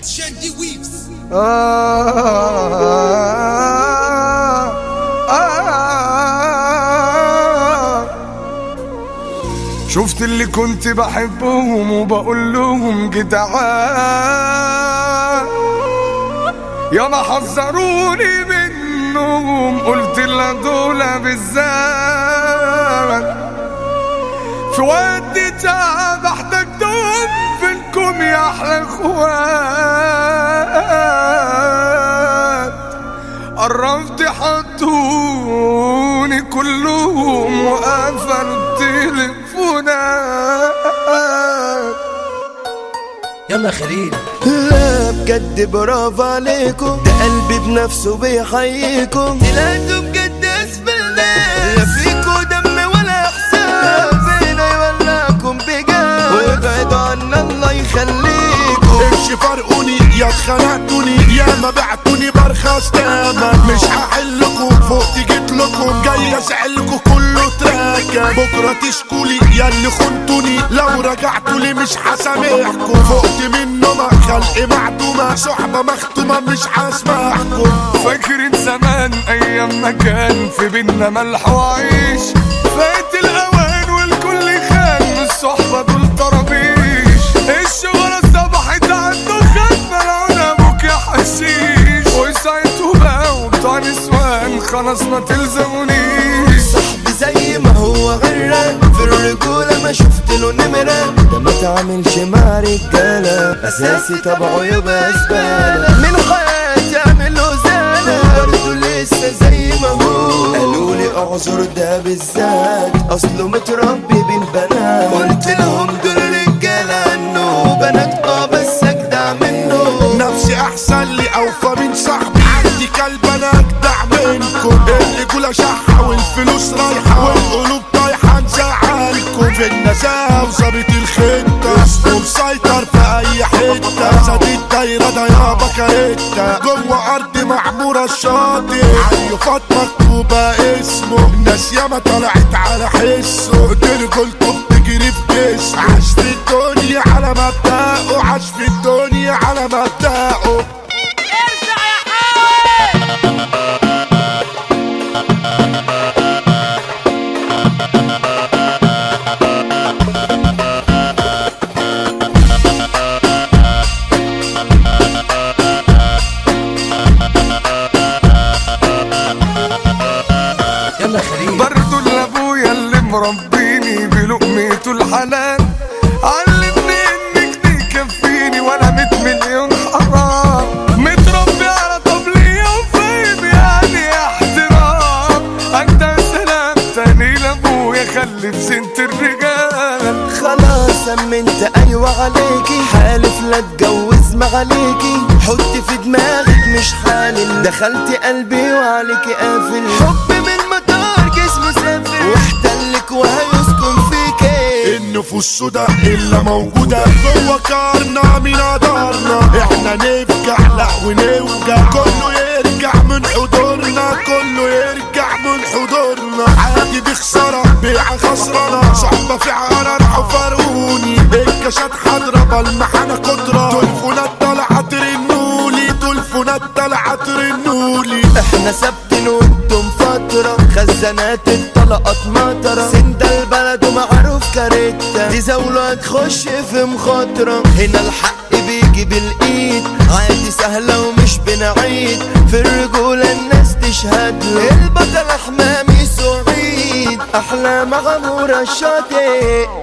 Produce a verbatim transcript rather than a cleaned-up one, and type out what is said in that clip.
شاندي ويفز. آه آه آه شفت اللي كنت بحبهم وبقول لهم جدعان، يا ما حذروني منهم قلت لا دول بالذات، في وقت تعب احتاجتهم فينكم يا احلى اخوات، قربت حطوني كلهم وقفلوا التليفونات. يلا خليل. لا بجد برافو عليكم، ده قلبي بنفسه بيحييكم، طلعتوا بجد اسم الناس، لا فيكوا دم ولا احساس، ربنا يولعكم بجد وابعدوا عنا الله يخليكم. قرش فرقوني يا اتخنقتوني يا ما بعتوني برخص تمام، مش هحلكم فوق جيت لكم جاي اسعلكم كله تراكب، بكره تشكولي يا اللي خنتوني لو رجعتولي مش هسامحكم، فقت منه ما خلق معدومه صحبه مختومه مش هسمعكم. فاكرين زمان ايام ما كان في بينا ملح وعيش، فات الاوان والكل خان من الصحبه دول طرابيش، الشغله صبحت عنده خان ملعون ابوك يا حشيش، وساعته بقى وبتوع نسوان خلاص ما تلزمونيش. صاحبي زي ما هو غرق في الرجوله ما شفت له نمره، ده ما تعملش مع رجاله اساسي طبعه يبقى زباله، من حياتي اعمل له زاله برضه لسه زي ما هو، قالوا لي اعذر ده بالذات اصله متربي بين بنات، قلت لهم دول رجاله انه بنات اه بس اجدع منه، نفسي احسن لي اوفى من صاحبي، عندي كلب انا اجدع منكم، اللي كلها شحه والفلوس رايحه والقلوب طايحه نزعلكم، في النزاهه وظابط الخطه اسمه مسيطر في اي حته، زاد الدايره ده يابا كارته، جوه ارض معموره الشاطئ علي فاطمه مكتوبه اسمه، الناس ياما طلعت على حسه، رجولته بتجري في جسمه، عاش في الدنيا على مبدأه، عاش في الدنيا على مبدأه. يلا خليل. برضو لابويا اللي مربيني بلقمته الحلال، علمني انك تكفيني وانا ميت مليون حرام، متربي على طبلية وفاهم يعني احترام، انت سلام تاني لابويا خلي في سنة الرجال. خلاص امنت ايوه عليكي، حالف لا اتجوز مغاليكي، حط في دماغك مش حالل، دخلت قلبي وعليكي قافل، حب من مطار جسمه سافر واحتلك وهيسكن فيكي، النفوس سودا الا موجوده جوه كارنا من قدرنا، احنا نفجع لا ونوجع، كله يرجع من حضورنا، كله يرجع من حضورنا، عادي بخساره بيع خسرانه، صحبه في عرا راحوا فارقوني، الكاشات حضره بالمحنه كتره، تلفونات طالعه ترنولي، تلفونات طالعه ترنولي، احنا ثابتين وانتم فترة، خزانات الطلقات مطرة، سند البلد ومعروف كاريتا، دي زولة هتخش في مخاطرة، هنا الحق بيجي بالايد، عادي سهلة ومش بنعيد، في الرجولة الناس تشهد له، البطل حمامي سعيد، احلى مغمورة الشاطئ.